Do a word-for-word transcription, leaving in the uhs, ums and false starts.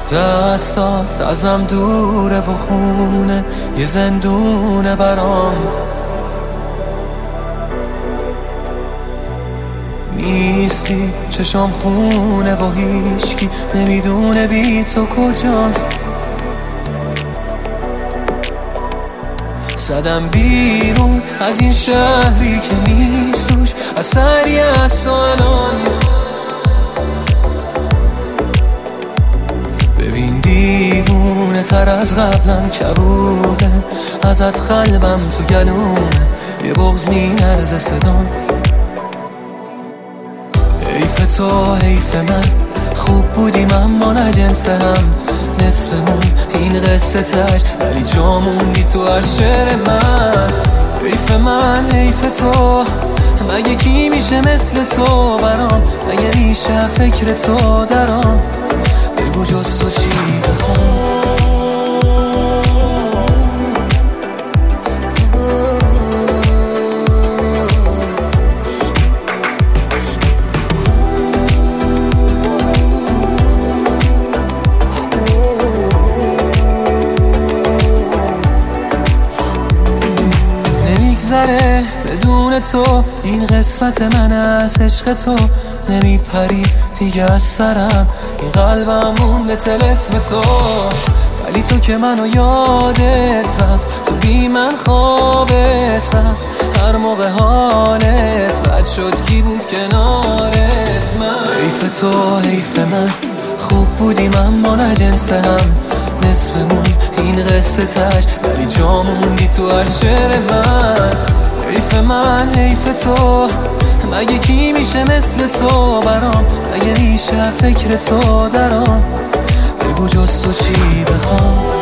دستات ازم دوره و خونه یه زندونه برام. نیستی چشام خونه و هیچکی نمیدونه بی تو کجا. زدم بیرون از این شهری که نیست توش اثری از تو الان. ببین دیوونه تر از قبلم کبوده ازت قلبم تو گلومه یه بغض می‌لرزه صدام. حیف تو حیف من خوب بودیم اما نه جنس هم نصفمون این قصه تش ولی جاموندی تو هر شعر من. حیف من حیف تو مگه کی میشه مثل تو برام مگه میشه فکر تو درام. بگو جز تو چی بخوام. نمیگذره بدون تو این قسمت من از عشق تو نمیپری دیگه از سرم این قلبم مونده طلسم تو. ولی تو که منو یادت رفت تو بی من خوابت رفت هر موقع حالت بد شد کی بود کنارت من. حیف تو حیف من خوب بودیم اما نه جنس هم نصفمون این قصه تش ولی جاموندی تو هر شعر من. حیف من حیف تو مگه کی میشه مثل تو برام مگه میشه فکر تو درام. بگو جز تو چی بخوام.